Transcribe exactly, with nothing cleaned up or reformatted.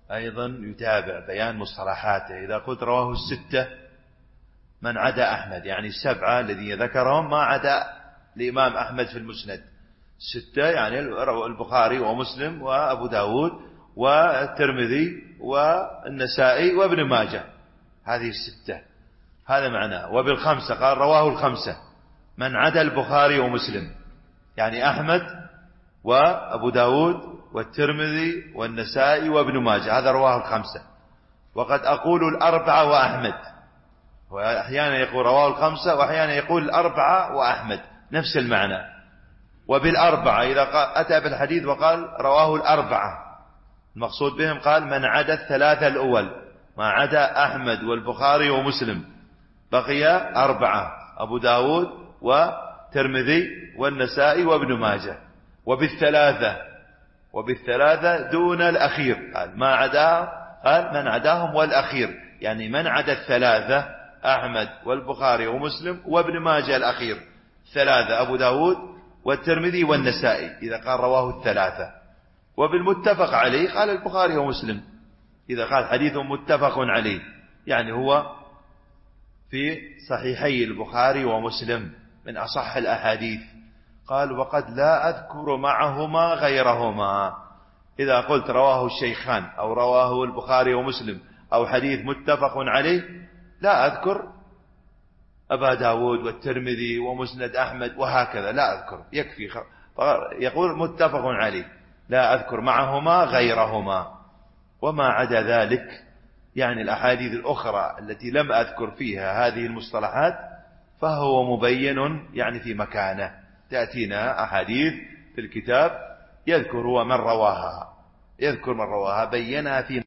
أيضا يتابع بيان مصطلحاته. إذا قلت رواه الستة من عدا أحمد، يعني السبعة الذين ذكرهم ما عدا الإمام أحمد في المسند. ستة يعني البخاري ومسلم وأبو داود والترمذي والنسائي وابن ماجه، هذه الستة، هذا معناه. وبالخمسة قال رواه الخمسة من عدا البخاري ومسلم، يعني أحمد وأبو داود والترمذي والنسائي وابن ماجه، هذا رواه الخمسة. وقد أقول الأربعة وأحمد، وأحيانا يقول رواه الخمسة وأحيانا يقول الأربعة وأحمد، نفس المعنى. وبالأربعة إذا أتى بالحديث وقال رواه الأربعة، المقصود بهم قال من عدا الثلاثة الأول، ما عدا أحمد والبخاري ومسلم، بقي أربعة: أبو داود وترمذي والنسائي وابن ماجه. وبالثلاثة، وبالثلاثة دون الأخير، قال ما عدا، قال من عداهم والأخير، يعني من عدا الثلاثة أحمد والبخاري ومسلم وابن ماجه الأخير، ثلاثة أبو داود والترمذي والنسائي إذا قال رواه الثلاثة. وبالمتفق عليه قال البخاري ومسلم، إذا قال حديث متفق عليه يعني هو في صحيحي البخاري ومسلم من أصح الأحاديث. قال وقد لا أذكر معهما غيرهما، إذا قلت رواه الشيخان أو رواه البخاري ومسلم أو حديث متفق عليه لا أذكر أبا داود والترمذي ومسند أحمد وهكذا، لا أذكر، يكفي. يقول متفق عليه، لا أذكر معهما غيرهما. وما عدا ذلك يعني الأحاديث الأخرى التي لم أذكر فيها هذه المصطلحات فهو مبين يعني في مكانه. تأتينا أحاديث في الكتاب يذكر هو من رواها، يذكر من رواها بينها في